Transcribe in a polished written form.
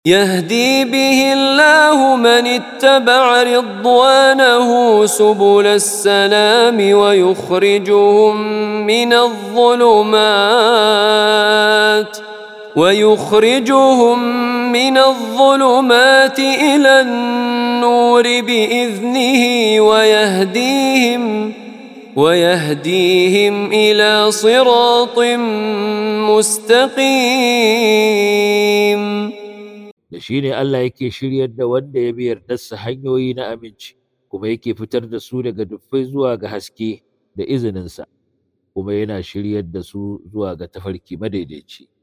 يهدي به الله من اتبع رضوانه سبل السلام ويخرجهم من الظلمات إلى النور بإذنه ويهديهم إلى صراط مستقيم. da shi ne Allah yake shiryar da wanda ya bi yardarsa hanyoyi na aminci, kuma yake fitar da su daga dufai zuwa ga haske da izininsa, kuma yana shiryar da su zuwa ga tafarki madaidaici.